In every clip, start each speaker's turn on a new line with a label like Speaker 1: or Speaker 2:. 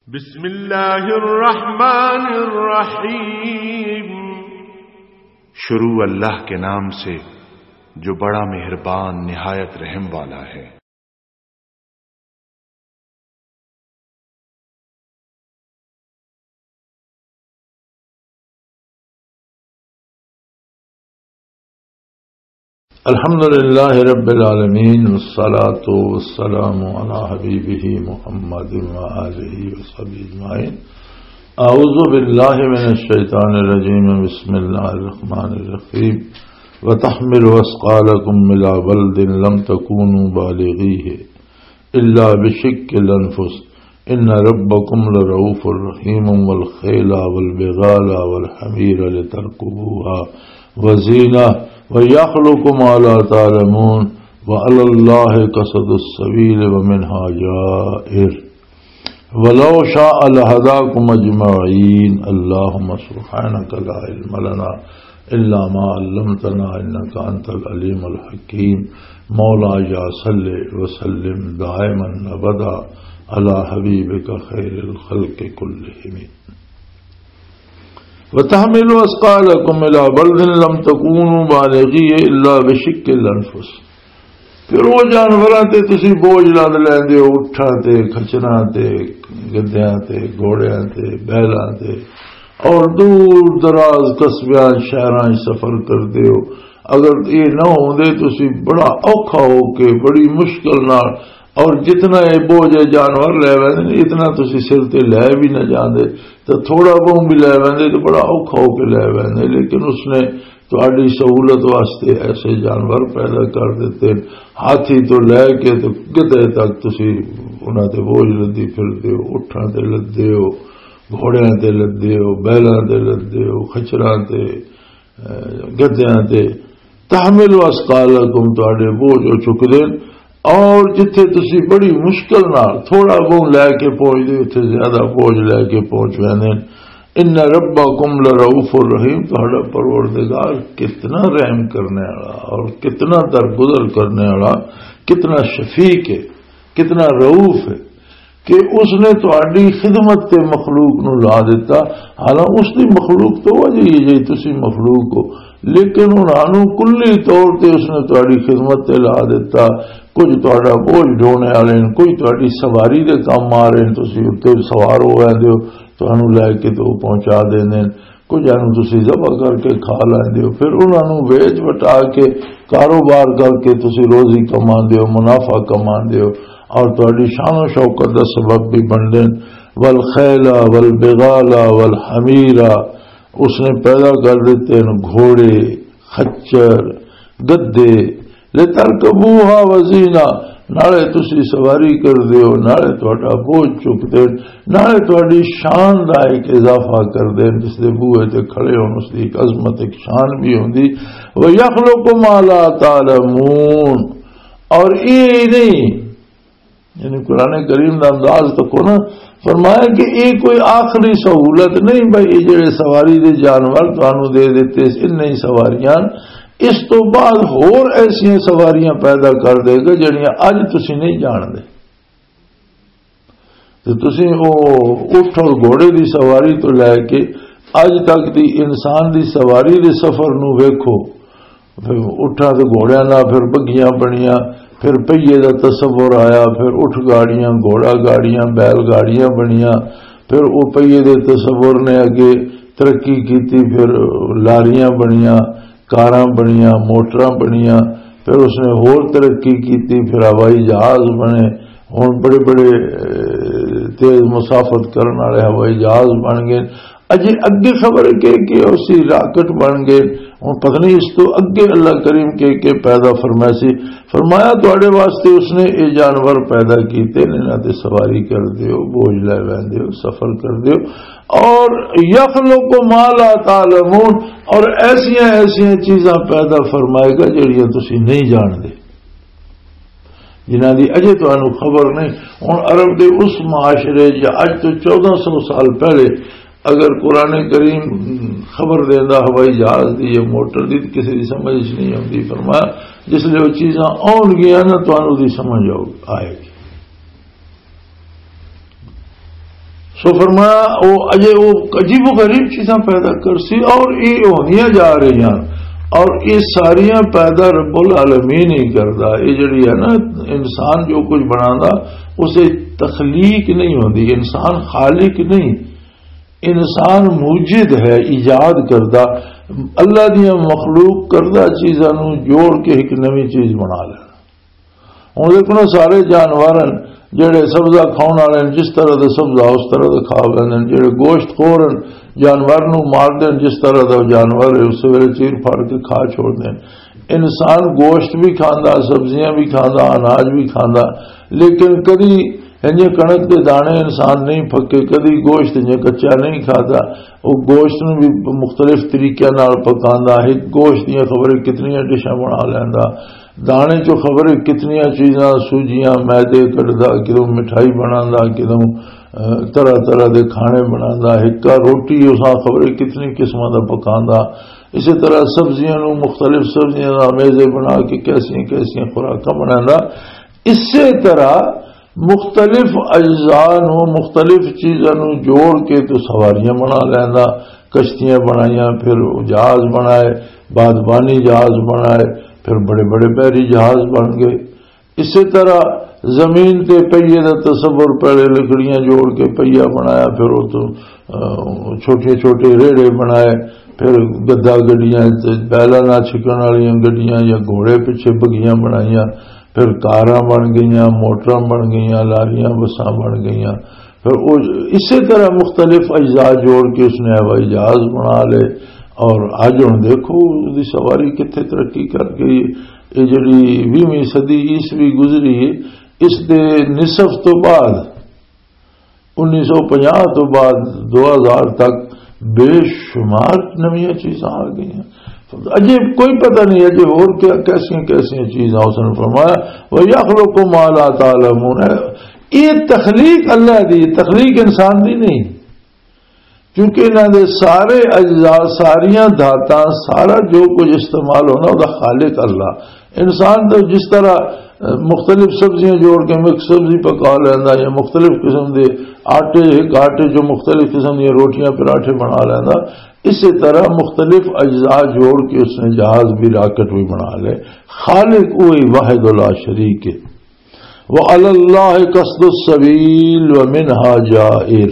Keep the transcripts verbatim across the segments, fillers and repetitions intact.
Speaker 1: بسم اللہ الرحمن الرحیم۔
Speaker 2: شروع اللہ کے نام سے جو بڑا مہربان نہایت رحم والا ہے۔
Speaker 3: الحمد للہ رب العالمین والصلاة والسلام علی حبیبہ محمد وآلہ وصحبہ اجمعین۔ اعوذ باللہ من الشیطان الرجیم، بسم اللہ الرحمن الرحیم۔ وتحمل اثقالکم الی بلد لم تکونوا بالغیہ الا بشق الانفس ان ربکم لرؤوف رحیم، والخیل والبغال والحمیر لترکبوها وزینہ وَيَخْلُقُ مَا لَا تَعْلَمُونَ وَعَلَى اللَّهِ قَصْدُ السَّبِيلِ وَمِنْهَا جَائِرٌ وَلَوْ شَاءَ لَهَدَاكُمْ أَجْمَعِينَ اللهم سبحانك لا علم لنا إلا ما علمتنا إنك أنت العليم الحكيم۔ مولاي صل وسلم دائما أبدا على حبيبك خير الخلق كلهم۔ وَتَحْمِلُوا أَثْقَالَكُمْ إِلَى بَلْدٍ لَمْ تَكُونُوا بَالِغِيهِ إِلَّا بِشِقِّ الْأَنفُسِ۔ پھر وہ جانوراں تے تسی بوجھ لاد لیندے ہو، اٹھاں تے کھچراں تے گدیاں تے گھوڑیاں تے بیلاں تے، اور دور دراز قصبیاں شہراں سفر کردے ہو۔ اگر یہ نہ ہوندے تسی بڑا اوکھا ہو کے بڑی مشکل نال، اور جتنا یہ بوجھ جانور لے ویندے اتنا تسی سر تے لے بھی نہ جاندے، تو تھوڑا بہت بھی لے ویندے تو بڑا اوکھا ہو کے لے ویندے۔ لیکن اس نے تہاڈی سہولت واسطے ایسے جانور پیدا کر دیتے، ہاتھی تو لے کے تو گدے تک تسی انہاں تے بوجھ لدی پھردے ہو، اٹھاں تے لدے ہو، گھوڑیاں تے لدے ہو، بیلاں تے لدے ہو، کھچراں تے گدیاں تے۔ تحملوا اثقالکم، تہاڈے بوجھ او چک دین، اور جتھے تسی بڑی مشکل نال تھوڑا بہت لے کے پہنچ دے اتنے زیادہ بوجھ لے کے پہنچ ویندے۔ ان ربکم لرؤوف الرحیم، تہاڈا پروردگار کتنا رحم کرنے والا اور کتنا درگزر کرنے والا، کتنا شفیق ہے، کتنا رؤوف ہے کہ اس نے تہاڈی خدمت تے مخلوق نو لا دیتا۔ حالانکہ اس دی مخلوق تو وجہ ہی جی تسی مخلوق ہو، لیکن انہاں نو کلی طور تے اس نے تہاڈی خدمت تے لا دیتا۔ کچھ تہاڈا بوجھ ڈھونے والے، کوئی تہاڈی سواری دے کام آ رہے ہیں، تسی اتنے سوار ہو ویندے ہو، تہانوں لے کے تو پہنچا دیندے، کچھ انہوں تسی ذبح کر کے کھا لیندے ہو، پھر انہوں نے ویچ وٹا کے کاروبار کر کے تسی روزی کماندے ہو، منافع کماندے ہو، اور تہاڈی شان و شوکت دا سبب بھی بنتے ہیں۔ والخیل والبغال والحمیر، اس نے پیدا کر دیتے ہیں گھوڑے، خچر، گدے، لترکبوها وزینہ، نالے تسی سواری کر دیو، نالے تہاڈا بوجھ چک دے، نالے تہاڈی شان دا ایک اضافہ کر دے، جس دے بوئے تے کھڑے ہون اس دی ایک عظمت، ایک شان بھی ہوندی۔ وَيَخْلُقُ مَا لَا تَعْلَمُونَ، اور یہ نہیں، یعنی قرآن کریم دا انداز تو کو نا فرمایا کہ یہ کوئی آخری سہولت نہیں بھائی، یہ جڑے سواری دے جانور تانوں دے دیتے ان نہیں سواریاں، اس تو بعد ہور ایسی سواریاں پیدا کر دے گا جڑیاں اج تسی نہیں جان دے۔ تو تسی او اٹھ اور گھوڑے دی سواری تو لے کے اج تک دی انسان دی سواری دے سفر نو ویکھو، پھر اٹھا تے گھوڑیاں نہ، پھر بگیاں بنیاں، پھر پہیے دا تصور آیا، پھر اٹھ گاڑیاں، گھوڑا گاڑیاں، بیل گاڑیاں بنیاں، پھر وہ پہیے دے تصور نے اگے ترقی کیتی، پھر لاریاں بنیاں، کاراں بنیاں، موٹراں بنیاں، پھر اس نے اور ترقی کیتی، پھر ہوائی جہاز بنے، ہن بڑے بڑے تیز مسافت کرنے والے ہوائی جہاز بن گئے، اجے اگے خبر ہے کہ کہ اسی راکٹ بن گئے، ہن پتہ نہیں اس تو اگے اللہ کریم کے کے پیدا فرمایا سی، فرمایا تواڈے واسطے اس نے یہ جانور پیدا کیتے، انہاں تے سواری کر دیو، بوجھ لے ویندے ہو، سفر کر دیو، اور یخلق ما لا تعلمون، اور ایسیاں ایسیاں چیزاں پیدا فرمائے گا جڑیاں تسی نہیں جان دے، جنہاں دی اجے تانوں خبر نہیں۔ ہن عرب دے اس معاشرے یا اج تو چودہ سو سال پہلے اگر قرآن کریم خبر دینا ہوائی جہاز دی یا موٹر دی کسی دی سمجھ نہیں آتی، فرمایا جس لئے وہ چیزاں آن گیا نا تو انہوں دی سمجھ آئے گی۔ سو فرمایا وہ اجے وہ عجیب و غریب چیزاں پیدا کر سی اور یہ ہونیاں جا رہی ہیں اور یہ ساریاں پیدا رب العالمین ہی کردا. یہ جڑی ہے نا انسان جو کچھ بنانا اسے تخلیق نہیں ہوتی. انسان خالق نہیں، انسان موجد ہے، ایجاد کردہ. اللہ دیا مخلوق کردہ چیزاں نو جوڑ کے ایک نئی چیز بنا لینا. ہوں دیکھو سارے جانور جڑے سبزہ کھاؤن والے جس طرح دے سبزہ اس طرح دے کھا لیں، جڑے گوشت خور جانور نو مار دیں جس طرح دا جانور ہے اس ویلے چیر پھاڑ کے کھا چھوڑ دیں. انسان گوشت بھی کھاندا، سبزیاں بھی کھاندا، اناج بھی کھاندا، لیکن کدی انجے کنک کے دانے انسان نہیں پھکے، کدی گوشت انجے کچا نہیں کھاتا. وہ گوشت نو بھی مختلف طریقے نال پکاندا. ایک گوشت دیا خبریں کتنی ڈشاں بنا لیندا، دانے چو خبریں کتنی چیزاں سوجیاں میدے کٹدا، کدوں مٹھائی بنانا، کدوں طرح طرح دے کھانے بنانا. ہکا روٹی اساں خبریں کتنی قسماں دا پکاندا. اسی طرح سبزیاں نو مختلف سبزیاں دا میزے بنا کے کیسیاں کیسیاں خوراکاں بنانا. اسی طرح مختلف اجزاء نو مختلف چیزاں نو جوڑ کے تو سواریاں بنا لینا. کشتیاں بنائیاں، پھر جہاز بنائے، بادبانی جہاز بنائے، پھر بڑے بڑے بحری جہاز بن گئے. اسی طرح زمین تے پہیے دا تصور، پہلے لکڑیاں جوڑ کے پہیا بنایا، پھر وہ تو چھوٹے چھوٹے ریڑے بنائے، پھر گدا گڈیاں بیلاں نہ چھکن والی گڈیاں یا گھوڑے پیچھے بگیاں بنائیاں، پھر کاراں بن گئیاں، موٹراں بن گئیاں، لاریاں بساں بن گئیاں. پھر اسی طرح مختلف اجزاء جوڑ کے اس نے ہوائی جہاز بنا لے. اور اج ہوں دیکھو دی سواری کتنے ترقی کر گئی. یہ جڑی ویویں صدی عیسوی گزری ہے اس دے نصف تو بعد انیس سو پنجاہ تو بعد دو ہزار تک بے شمار نویاں چیزاں آ گئی ہیں. اجے کوئی پتہ نہیں اجے اور کیا کیسی کیسی چیزاں اس نے فرمایا وَيَخْلُقُ مَا لَا تَعْلَمُونَ. یہ تخلیق اللہ دی، تخلیق انسان دی نہیں، کیونکہ انہوں نے سارے اجزاء، ساریاں دھاتاں، سارا جو کچھ استعمال ہونا وہ خالق اللہ. انسان تو جس طرح مختلف سبزیاں جوڑ کے مکس سبزی پکا لینا یا مختلف قسم کے آٹے ایک آٹے جو مختلف قسم کی روٹیاں پراٹھے بنا لینا، اسی طرح مختلف اجزاء جوڑ کے اس نے جہاز بھی راکٹ بھی بنا لے. خالق وہی واحد لا شریک ہے. وَعَلَى اللَّهِ قَصْدُ السَّبِيلِ وَمِنْهَا جَائِرٌ.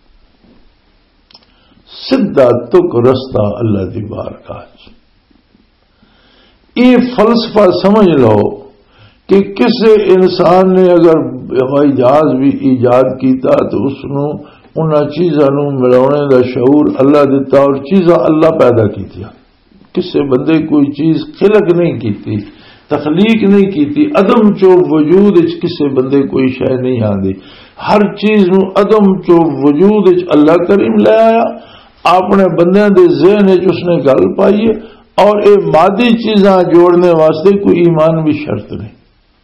Speaker 3: سدھا تک رستہ اللہ دی بارگاہ. یہ فلسفہ سمجھ لو کہ کسی انسان نے اگر ہوائی جہاز بھی ایجاد کیتا تو اس نو انہاں چیزاں نو ملاونے دا شعور اللہ دیتا اور چیزاں اللہ پیدا کیتیا. کسی بندے کوئی چیز خلق نہیں کیتی، تخلیق نہیں کیتی. عدم چو وجود اچ کسی بندے کوئی شے نہیں آندی. ہر چیز نو عدم چو وجود اچ اللہ کریم لے آیا، اپنے بندیاں دے ذہن وچ اس نے گل پائی ہے. اور اے مادی چیزاں جوڑنے واسطے کوئی ایمان بھی شرط نہیں.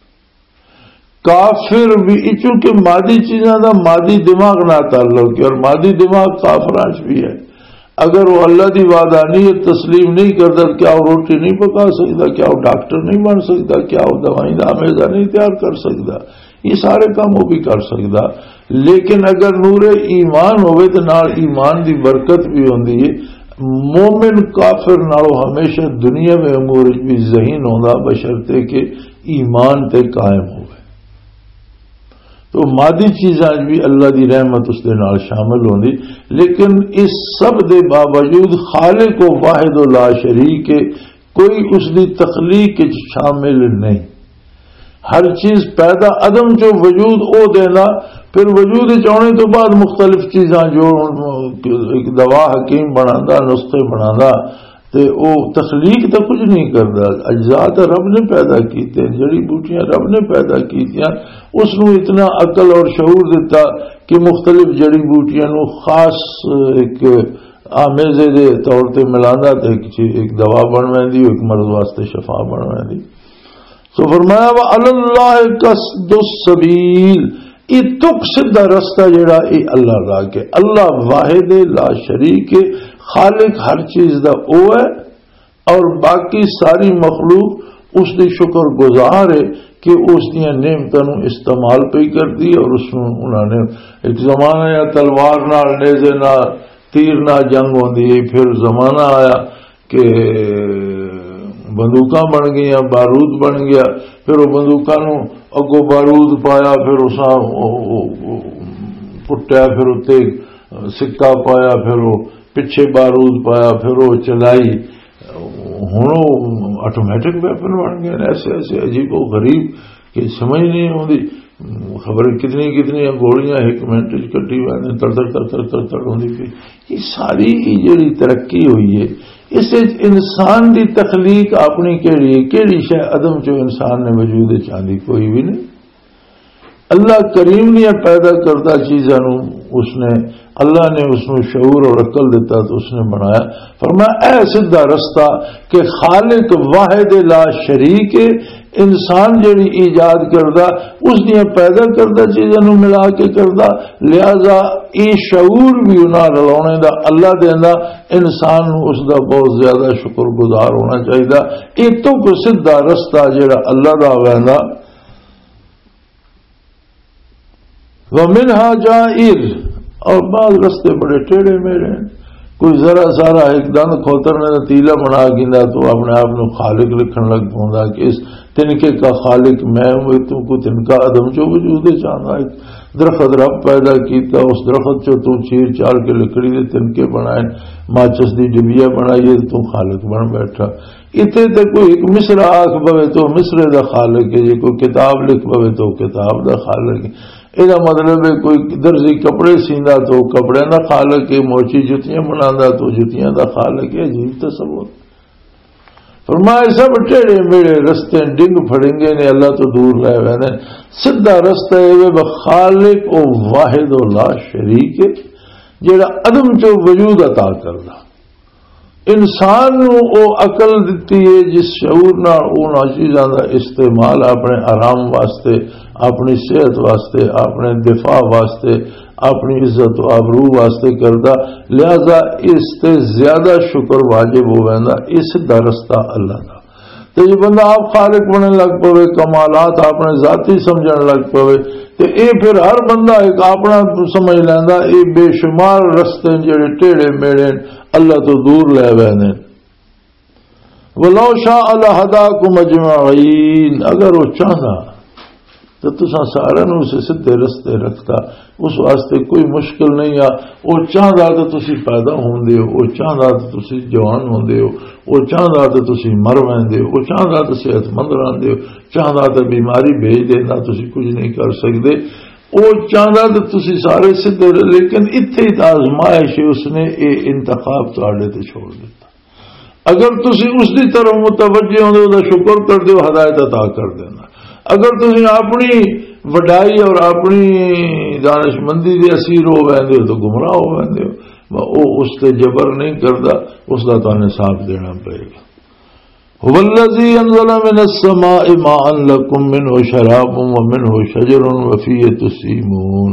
Speaker 3: کافر بھی چونکہ مادی چیزاں دا مادی دماغ نہ تعلق ہے اور مادی دماغ کافراں بھی ہے. اگر وہ اللہ دی وحدانیت تسلیم نہیں کرتا کیا وہ روٹی نہیں پکا سکتا، کیا وہ ڈاکٹر نہیں بن سکتا، کیا وہ دوائی دا میزہ نہیں تیار کر سکتا. یہ سارے کام وہ بھی کر سکتا. لیکن اگر نور ایمان ہوئے تو نال ایمان دی برکت بھی ہوندی ہے. مومن کافر نالو ہمیشہ دنیا میں امور بھی ذہین ہوندا بشرطے کہ ایمان تے قائم ہوئے. تو مادی چیزاں بھی اللہ دی رحمت اس دے نال شامل ہوندی. لیکن اس سب دے باوجود خالق و واحد و لا شریک کوئی اس دی تخلیق شامل نہیں. ہر چیز پیدا عدم جو وجود او دینا، پھر وجود چاہنے تو بعد مختلف چیزاں جو ایک دوا حکیم بنانا، نسخے بنانا، تے او تخلیق تو کچھ نہیں کرتا. اجزاء تو رب نے پیدا کیتے، جڑی بوٹیاں رب نے پیدا کیتیاں. اس نو اتنا عقل اور شعور دیتا کہ مختلف جڑی بوٹیاں نو خاص ایک آمیزے دے طور تے ملانا تے ایک دوا بن ویندی، ایک مرض واسطے شفا بن ویندی. تو فرمایا وَعَلَى اللَّهِ قَصْدُ السَّبِيلِ. یہ تک سدھا رستہ جڑا اے اللہ را کے اللہ واحد لا شریک خالق ہر چیز دا او ہے اور باقی ساری مخلوق اس دی شکر گزار ہے کہ اس دیا نعمتوں استعمال پہ کر دی، اور اس میں انہوں نے ایک زمانہ یا تلوار نال نیزے نال تیر نال جنگ ہوندی ہے، پھر زمانہ آیا کہ بندوقاں بن گئی، بارود بن گیا، پھر وہ بندوقاں نو اگوں بارود پایا، پھر اس پٹیا، پھر اتنے سکہ پایا، پھر وہ پیچھے بارود پایا، پھر وہ چلائی، ہوں آٹومیٹک ویپن بن گئے، ایسے ایسے عجیب و غریب کہ سمجھ نہیں آتی، خبریں کتنی کتنی گولیاں ایک منٹ کٹی ہوئی تڑ تڑ تڑ تڑ تڑ تڑ ہوتی پی۔ یہ ساری جڑی ترقی ہوئی ہے اس انسان دی تخلیق اپنی کیڑی ہے، کیڑی شے عدم چو انسان نے وجود چاندی کوئی بھی نہیں۔ اللہ کریم نے پیدا کرتا چیزاں اس نے اللہ نے اس میں شعور اور عقل دیتا تو اس نے بنایا۔ فرمایا اے سیدھا رستہ کہ خالق واحد لا شریک انسان جڑی ایجاد کردا اس نے پیدا کردا چیزاں نو ملا کے کردا، لہذا یہ شعور بھی انہاں رلانے دا اللہ دیندا، انسان نو اس دا بہت زیادہ شکر گزار ہونا چاہیے۔ یہ تو کو سیدھا رستہ جڑا اللہ دا ویندا۔ وَمِنْهَا جَائِرٌ، اور بعض رستے بڑے ٹیڑے میرے، کوئی ذرا سارا ایک دند کھوتر نے تیلا بنا گیندا تو اپنے آپ کو خالق لکھن لگ پوندا کہ اس تنکے کا خالق میں ہوں، تو کو تنکا عدم چو وجود چاہتا، ایک درخت رب پیدا کیتا، اس درخت چو تو چیر چار کے لکڑی دے تنکے بنائے، ماچس دی ڈبیا بنائی تو خالق بن بیٹھا۔ اتنے تے کوئی ایک مصر آکھ پوے تو مصر دا خالق ہے، جی کوئی کتاب لکھ پوے تو کتاب دا خالق ہے۔ یہ مطلب ہے کوئی درزی کپڑے سیندا تو کپڑے دا خالق ہے، موچی جتیاں بنادا تو جتیاں دا خالق ہے۔ عجیب تصور۔ فرمایا سب ٹیڑے میڑے رستے ڈنگ پھڑنگے نے اللہ تو دور رہ ویندے، سیدھا رستہ ہے بخالق او واحد و لا شریک ہے جڑا عدم چو وجود عطا کردا، انسان نو او عقل دیتی ہے جس شعور نال انہاں چیزاں دا استعمال اپنے آرام واسطے، اپنی صحت واسطے، اپنے دفاع واسطے، اپنی عزت و آبرو واسطے کردا، لہذا اس تے زیادہ شکر واجب ہو ویندا۔ اس دا رستہ اللہ دا تے جو بندہ آپ خالق بننے لگ پوے، کمالات اپنے ذاتی سمجھن لگ پوے تے اے پھر ہر بندہ ایک اپنا سمجھ لیندا، اے بے شمار رستے جڑے ٹیڑے میڑے اللہ تو دور لے ویندے۔ ولو شاء لہداکم اجمعین، اگر وہ چاہتا تو تساں سارے نو اسے سدھے رستے رکھتا، اس واسطے کوئی مشکل نہیں آ۔ وہ چاہتا تو تسی پیدا ہوندے ہو، وہ چاہتا تو تسی جوان ہوندے ہو، وہ چاہتا تو تسی مر ویندے ہو، وہ چاہتا تو صحت مند رہندے ہو، چاہتا تو بیماری بھیج دینا، تسی کچھ نہیں کر سکتے۔ وہ چاہتا تو تسی سارے سدھے، لیکن اتنے آزمائش اس نے یہ انتخاب تہاڈے تے چھوڑ دیتا۔ اگر تسی اس دی طرف متوجہ ہوندے ہو شکر کر دیو، ہدایت عطا کر دینا۔ اگر تسی اپنی وڈائی اور اپنی دانش مندی دے اسیر ہو ویندے ہو تو گمراہ ہو ویندے ہو۔ وہ اس تے جبر نہیں کردا، اس کا تو انصاف دینا پڑے گا۔ هو الذی انزل من السماء ماء لکم منه شراب ومنه شجر وفیہ تسیمون۔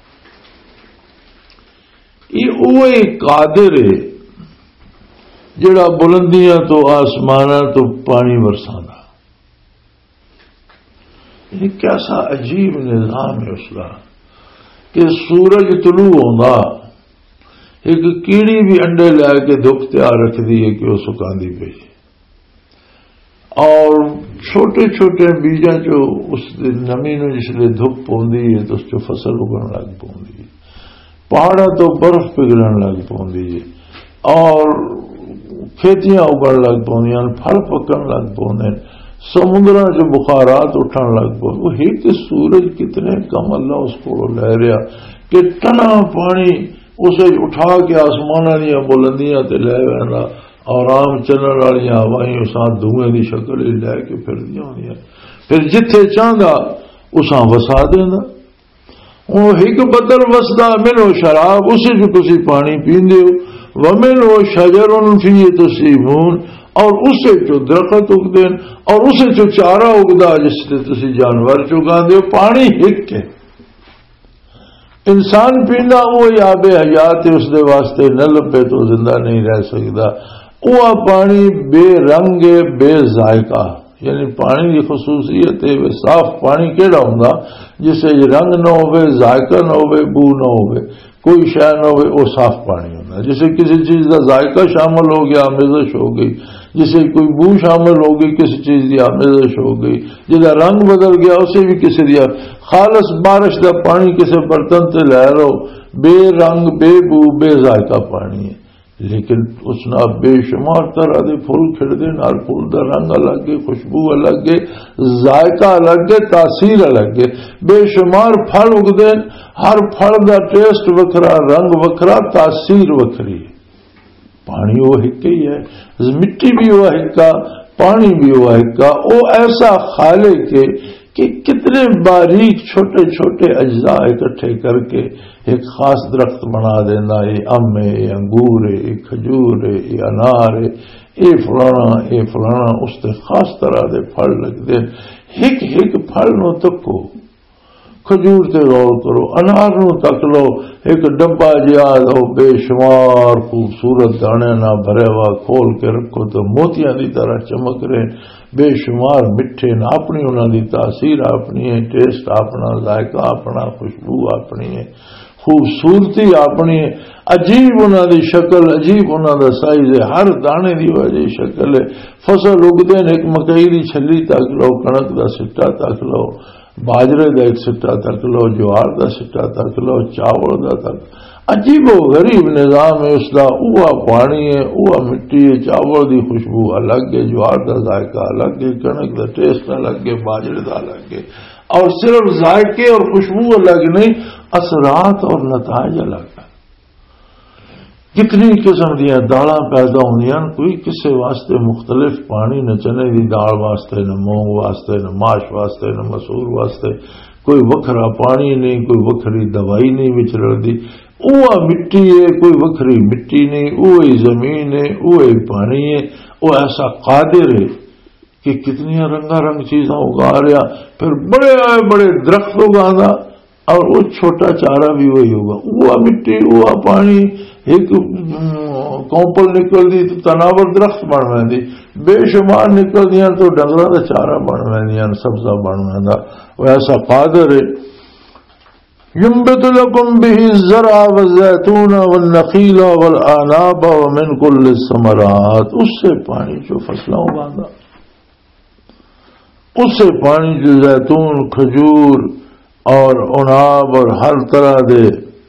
Speaker 3: یہ اوہی قادر ہے جڑا بلندیاں تو آسماناں تو پانی برسانا۔ یہ کیسا عجیب نظام ہے اس کا کہ سورج طلوع ہوگا، ایک کیڑی بھی انڈے لے کے دھوپ تیار رکھ دیے کہ وہ سکاندی پی، اور چھوٹے چھوٹے بیجاں جو اس نمی نو جس لیے دھوپ پوندی ہے تو اس جو فصل اگن لگ پوندی ہے، پہاڑا تو برف پگھلن لگ پوندی ہے، اور کھیتیاں اگن لگ پوندیاں، پھل پکن لگ پوندے، سمندر جو بخارات اٹھن لگ پو۔ وہ ایک سورج کتنے کم اللہ اس کو لے رہا کہ ٹنا پانی اسے اٹھا کے آسمان دیا بلندیاں تے لے وینا، اور عام چلن والی ہوائیں اساں دھوئیں دی شکل ہی لے کے پھردیاں ہوندیاں، پھر جتھے چاہندا اساں وسا دینا۔ وہ ایک بدل وسدا منو شراب، اسے جو تسی پانی پیندے ہو، ومنو شجر فیہ تسیمون، اور اسے جو درخت اگدے اور اسے جو چارہ اگدا جس سے تسی جانور چگا دے، پانی ہک ہے انسان پیندا، وہ آب حیات اس دے واسطے نہ لبے تو زندہ نہیں رہ سکتا۔ وہ پانی بے رنگ بے ذائقہ، یعنی پانی کی خصوصیت ہے صاف پانی کیڑا ہوندا جسے رنگ نہ ہوئے، ذائقہ نہ ہوئے، بو نہ ہوئے، کوئی شے نہ ہوئے، وہ صاف پانی ہوندا. جسے کسی چیز کا ذائقہ شامل ہو گیا آمیزش ہو گئی، جسے کوئی بو شامل ہو گئی کسی چیز کی آمیزش ہو گئی، جہاں رنگ بدل گیا اسے بھی کسی دیا. خالص بارش کا پانی کسی برتن سے لے لو، بے رنگ بے بو بے ذائقہ پانی ہے، لیکن اس نہ بے شمار طرح دے پھول کھڑتے، نال پھول دا رنگ الگ ہے، خوشبو الگ ہے، ذائقہ الگ ہے، تاثیر الگ ہے. بے شمار پھل اگتے، ہر پھل دا ٹیسٹ وکھرا، رنگ وکھرا، تاثیر وکھری. پانی وہ ایک ہی ہے، مٹی بھی وہ ہکا، پانی بھی وہ ہکا. وہ ایسا خالق ہے کہ کتنے باریک چھوٹے چھوٹے اجزاء اکٹھے کر کے ایک خاص درخت بنا دینا. یہ ام ہے، یہ انگور ہے، یہ کھجور ہے، یہ انار ہے، یہ فلانا یہ فلانا. اس سے خاص طرح دے پھل لگتے. ایک ایک پھل نو تکو، کھجور تے غور کرو، انار نو تک لو، ایک ڈبا جہا ہو بے شمار خوبصورت دانے نہ بھرے ہوا، کھول کے رکھو تو موتیاں دی طرح چمک رہے، بے شمار میٹھے نہ. اپنی انہوں دی تاثیر اپنی ہے، ٹیسٹ اپنا، ذائقہ اپنا، خوشبو اپنی ہے، خوبصورتی اپنی ہے، عجیب انہوں دی شکل، عجیب انہوں دا سائز ہے. ہر دانے دی وجہ شکل ہے. فصل اگتے ہیں، ایک مکئی دی چھلی تک لو، کنک دا سٹا تک لو، باجرے دا ایک سٹا تک لو، جوار دا سٹا تک لو، چاول دا تک. عجیب و غریب نظام ہے اس دا. اوہ پانی ہے، اوہ مٹی ہے، چاول دی خوشبو الگ ہے، جوار دا ذائقہ الگ ہے، کنک دا ٹیسٹ الگ ہے، باجرے دا الگ ہے. اور صرف ذائقے اور خوشبو الگ نہیں، اثرات اور نتائج الگ ہے. کتنی قسم دیا دالاں پیدا ہوندیاں، کوئی کسے واسطے مختلف پانی، نہ چنے دی دال واسطے، نہ مونگ واسطے، نہ ماش واسطے، نہ مسور واسطے. کوئی وکھرا پانی نہیں، کوئی وکھری دوائی نہیں وچ رلدی. اوہ مٹی ہے، کوئی وکھری مٹی نہیں، اوہ زمین ہے، اوہ پانی ہے. وہ ایسا قادر ہے کہ کتنی رنگا رنگ چیزاں اگا رہا. پھر بڑے آئے بڑے درخت اگانا، اور وہ چھوٹا چارہ بھی وہی ہوگا. وہ مٹی، وہ پانی، ایک کومپل نکل دی تو تناور درخت بن ویندی، بے شمار نکل دیا تو ڈنگراں دا چارہ بن ویندیاں، سبزہ بن ویندا. وہ ایسا قادر ہے. ينبت لكم به الزرع والزيتون والنخيل والأعناب ومن كل الثمرات. اس سے پانی جو فصلیں اگانا، اس سے پانی جو زیتون، کھجور اور عناب اور ہر طرح دے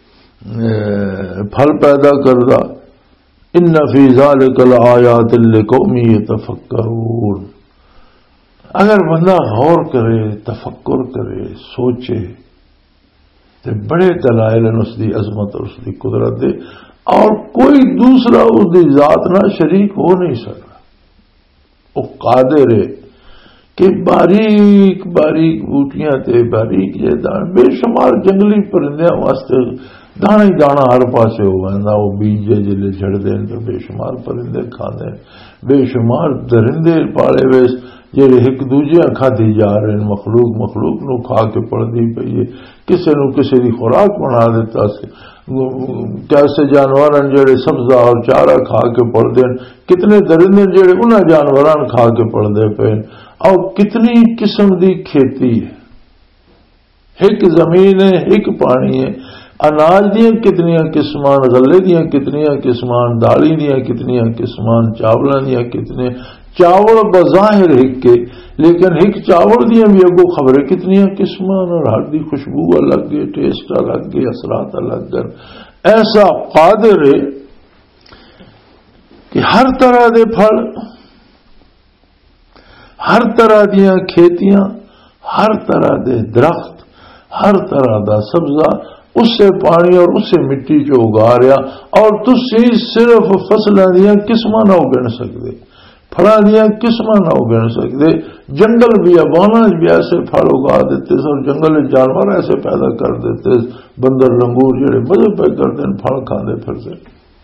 Speaker 3: پھل پیدا کردا. ان فی ذلک لآیات لقوم یتفکرون. اگر بندہ غور کرے، تفکر کرے، سوچے تو بڑے دلائل اس دی عظمت اور اس دی قدرت دے. اور کوئی دوسرا اس دی ذات نہ شریک ہو نہیں سکتا. وہ قادر ہے کہ باریک باریک بوٹیاں تے باریک یہ دان، بے شمار جنگلی پرندے واسطے دانا ہی دانا ہر پاسے ہو گا. وہ بیجے جلے جھڑ دیں تو بے شمار پرندے کھانے، بے شمار درندے پالے ہوئے جڑے ایک دوجے کھادی جا رہے ہیں. مخلوق مخلوق نو کھا کے پڑتی پئی ہے، کسی نو کسی دی خوراک بنا دیتا سے. کیسے جانور جڑے سبزہ اور چارہ کھا کے پڑتے ہیں، کتنے درندے جڑے انہاں جانوران کھا کے پڑتے پے. اور کتنی قسم دی کھیتی ہے، ایک زمین ہے، ایک پانی ہے. اناج دیاں کتنی قسمان، غلے دیاں کتنی قسمان، دالی دیاں کتنی قسمان، چاولاں دیاں کتنے. چاول بظاہر ایک کے، لیکن ایک چاول دیاں بھی اگو خبریں کتنی قسمان، اور ہر دی خوشبو الگ ہے، ٹیسٹ الگ ہے، اثرات الگ ہے. ایسا قادر ہے کہ ہر طرح دے پھل، ہر طرح دیاں کھیتیاں، ہر طرح دے درخت، ہر طرح دا سبزہ اس سے پانی اور اس سے مٹی جو اگا رہا. اور تسی صرف فصلیں دیاں قسماں نہ اگن سکتے، پھلاں دیاں قسماں نہ اگن سکتے. جنگل بھی ابانا بھی ایسے پھل اگا دیتے، اور جنگل جانور ایسے پیدا کر دیتے، بندر لنگور جڑے مزے پہ کرتے ہیں، پھل کھاندے پھرتے.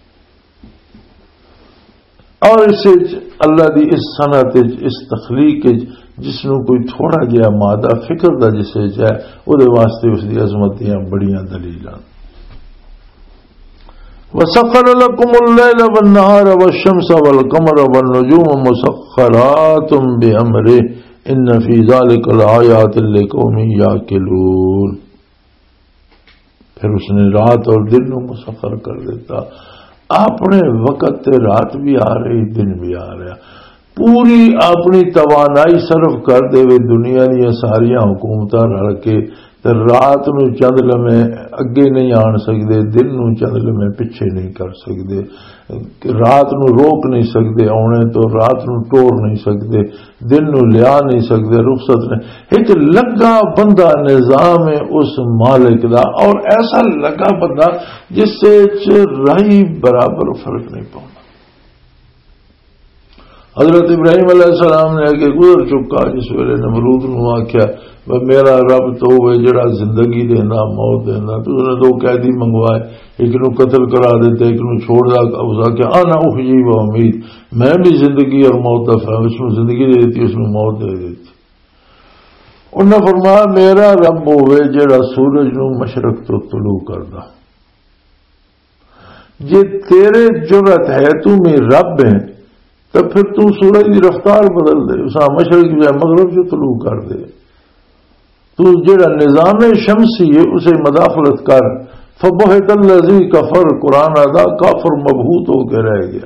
Speaker 3: اور اس اللہ دی اس صنعت، اس تخلیق جس نو کوئی تھوڑا جہا مادہ فکر دا جسے جائے، وہ واسطے اس دی عظمت دیاں بڑیاں دلیلاں. وسخر لكم الليل والنهار والشمس والقمر والنجوم مسخرات بأمره ان فی ذلک لآیات لقوم یعقلون. پھر اس نے رات اور دن کو مسخر کر دیتا. اپنے وقت تے رات بھی آ رہی دن بھی آ رہا, پوری اپنی توانائی صرف کر دے وے دنیا دیا ساریاں حکومتاں رل کے تے رات نو چند لمحے اگے نہیں آن سکتے, دن نو چند لمحے پیچھے نہیں کر سکتے, رات نو روک نہیں سکتے آنے تو, رات نو ٹور نہیں سکتے, دن نو لیا نہیں سکتے, رخصت نہیں. ایک لگا بندہ نظام ہے اس مالک دا, اور ایسا لگا بندہ جس سے رائی برابر فرق نہیں پاؤں. حضرت ابراہیم علیہ السلام نے کہ گزر چکا جس ویلے نمرود نو آخیا میرا رب تو ہوئے جڑا زندگی دینا موت دینا, تو اس نے دو قیدی منگوائے, ایک نو قتل کرا دیتے, ایک نو چھوڑ دا. اس کہ انا احیی و امید, میں بھی زندگی اور موت دا فہم, اس میں زندگی دے دیتی اس میں موت دے دیتی. انہوں نے فرمایا میرا رب ہوئے جڑا سورج نو مشرق تو طلوع کردا. جے تیرے جرت ہے تو میرے رب ہے تو پھر تو سورج کی رفتار بدل دے, اسا مشرق کی بجائے مغرب سے طلوع کر دے. تو جڑا نظام شمسی ہے اسے مداخلت کر. فبہت الذی کفر, قرآن ادا کافر مبہوت ہو کے رہ گیا.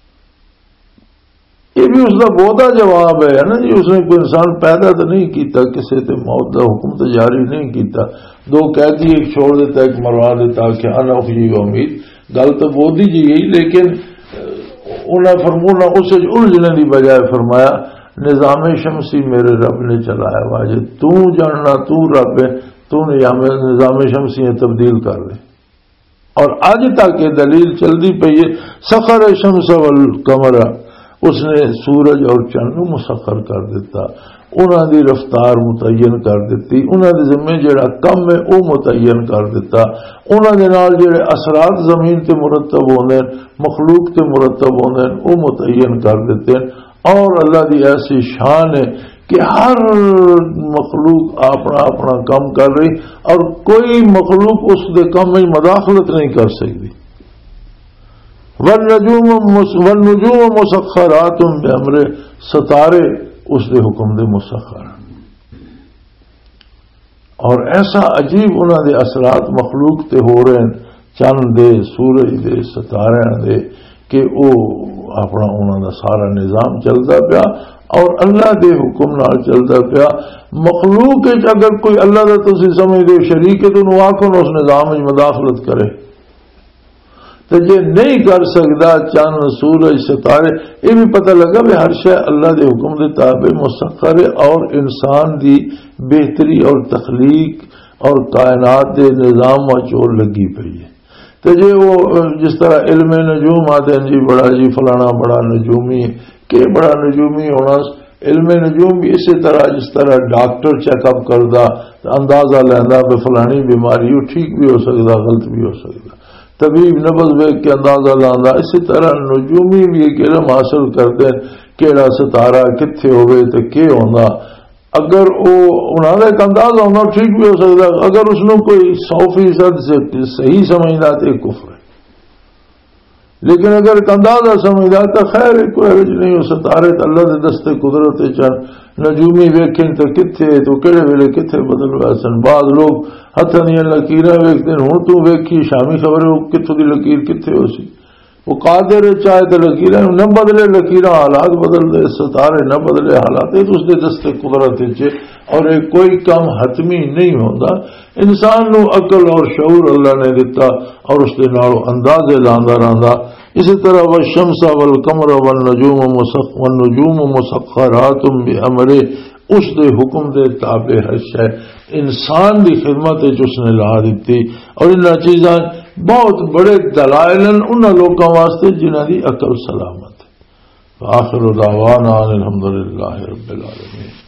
Speaker 3: یہ بھی اس کا بہتا جواب ہے نا جی, اس نے کوئی انسان پیدا تو نہیں کیتا, کسی تے موت کا حکم تو جاری نہیں کیتا, دو قیدی ایک چھوڑ دیتا ایک مروا دیتا کہ انا احیی و امید. گل تو بہت ہی جی گئی, لیکن انہیں فرمونا اسے الجھنے کی بجائے فرمایا نظام شمسی میرے رب نے چلایا واجد, تو جاننا تو رب ہے, تو نظام شمسی تبدیل کر دے. اور آج تک یہ دلیل چلتی پئی ہے. سخر شمس والقمر, اس نے سورج اور چند مسخر کر دیتا, انہوں دی رفتار متعین کر دیتی, انہوں دے ذمہ جڑا کم ہے وہ متعین کر دیتا, انہوں دے نال جڑے اثرات زمین تے مرتب ہوندے مخلوق تے مرتب ہوندے وہ متعین کر دیتے. اور اللہ دی ایسی شان ہے کہ ہر مخلوق اپنا اپنا کام کر رہی, اور کوئی مخلوق اس دے کام میں مداخلت نہیں کر سکتی. والنجوم مسخرات بامرہ, ستارے اس دے حکم دے مسخر. اور ایسا عجیب انہوں دے اثرات مخلوق تے ہو رہے ہیں, چند دے, سورج دے, ستارے دے, کہ وہ اپنا انہوں دا سارا نظام چلتا پیا اور اللہ دے حکم نال چلتا پیا. مخلوق اگر کوئی اللہ دا تسی سمجھ دے شریک ہے تو انہوں آکھو اس نظام میں مداخلت کرے, تو یہ نہیں کر سکتا. چند سورج ستارے یہ بھی پتہ لگا بھی ہر شے اللہ دے حکم دے تابع مسخر ہے, اور انسان دی بہتری اور تخلیق اور کائنات دے نظام و چور لگی پئی ہے. تو جی وہ جس طرح علم نجوم آتے ہیں جی بڑا جی فلانا بڑا نجومی ہے, کہ بڑا نجومی ہونا علم نجوم بھی اسی طرح جس طرح ڈاکٹر چیک اپ کردا اندازہ لینا کہ فلانی بیماری وہ ٹھیک بھی ہو سکتا غلط بھی ہو سکتا, طبیب نبض ویک کے اندازہ لانا, اسی طرح نجومی بھی ایک علم حاصل کرتے ہیں کیڑا ستارہ کتنے ہوئے تو کیا ہونا. اگر وہ انہوں نے ایک اندازہ ہونا ٹھیک بھی ہو سکتا, اگر اس نے کوئی سو فیصد سے صحیح سمجھنا تو ایک کفر ہے, لیکن اگر ایک اندازہ سمجھنا تو خیر کوئی حرج نہیں ہو. ستارے تو اللہ کے دستے قدرت چند نجومی ویکھیں تو کتنے تو کہڑے ویلے کتنے بدل ہوئے سن. بعض لوگ ہاتھ دیا لکیر ویکتے ہیں, ہوں تو ویکھی شامی خبر کتوں کی لکیر کتنے ہو سی, وہ قادر چاہے تو لکیر نہ بدلے, لکیر حالات بدل دے, ستارے نہ بدلے حالات, تو اس کے دستے قدرت چ اور ایک کوئی کام حتمی نہیں ہوتا. انسان نو عقل اور شعور اللہ نے دیتا اور اس کے نالوں اندازے لاندا رہندا. اسی طرح والشمس والقمر والنجوم مسخ والنجوم مسخرات بامرہ, اس دے حکم دے تابع ہر شے انسان دی خدمت اس نے لا دیتی. اور ان چیزاں بہت بڑے دلائل ان لوگوں واسطے جنہاں دی عقل سلامت ہے. آخر دعوانا الحمدللہ رب العالمین.